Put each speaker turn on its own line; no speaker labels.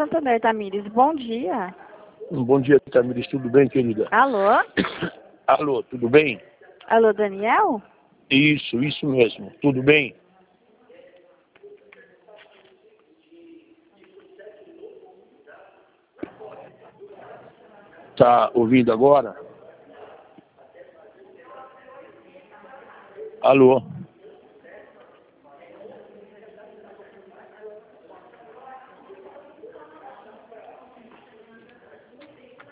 Santander, Tamires. Bom dia.
Bom dia, Tamires. Tudo bem, querida?
Alô?
Alô, tudo bem?
Alô, Daniel?
Isso mesmo. Tudo bem? Tá ouvindo agora? Alô?